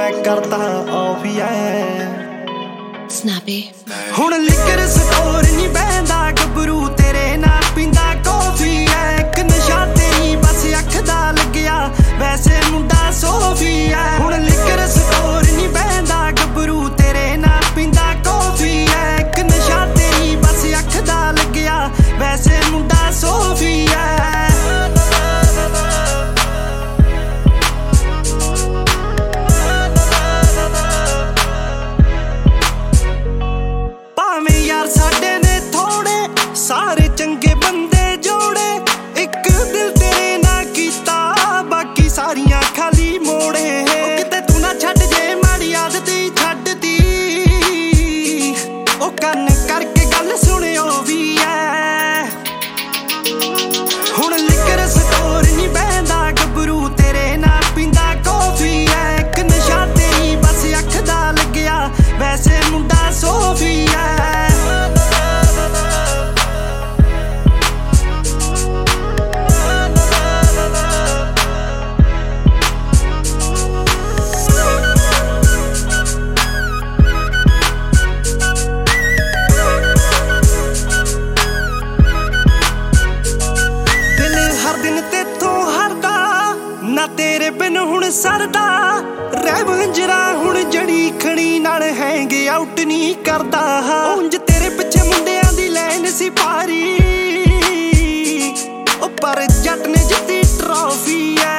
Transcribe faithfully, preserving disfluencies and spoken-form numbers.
मैं करता ऑफ है Snappy हुण लिकर स्टोर नहीं बहंदा गबरू तेरे नाल पींदा कॉफी है एक नशा तेरी बस अख दा लग्या वैसे मुंडा सोफी है हुण लिकर स्टोर नहीं बहंदा गबरू तेरे नाल पींदा कॉफी है एक नशा तेरी बस अख दा लग्या वैसे मुंडा सोफी है साडे ने थोड़े सारे चंगे बंदे जोड़े एक दिल तेरे ना कीता बाकी सारियां खाली मोड़े किते तू ना छड्ड जे माड़ी आदत ही छड्डती ओ कन करके गल सुनियो भी है हुण लिकर स्टोर नहीं बहंदा गबरू तेरे नाल पींदा कॉफी है एक नशा तेरी बस अख दा लग्या वैसे मुंडा सोफी है ना तेरे बिन हुण सरदा रैवंजरा हुण जड़ी खड़ी नाल हैंग आउट नहीं करदा उंज तेरे पिछे मुंडियां दी लैन सी पारी ओ पर जट ने जित्ती ट्रॉफी है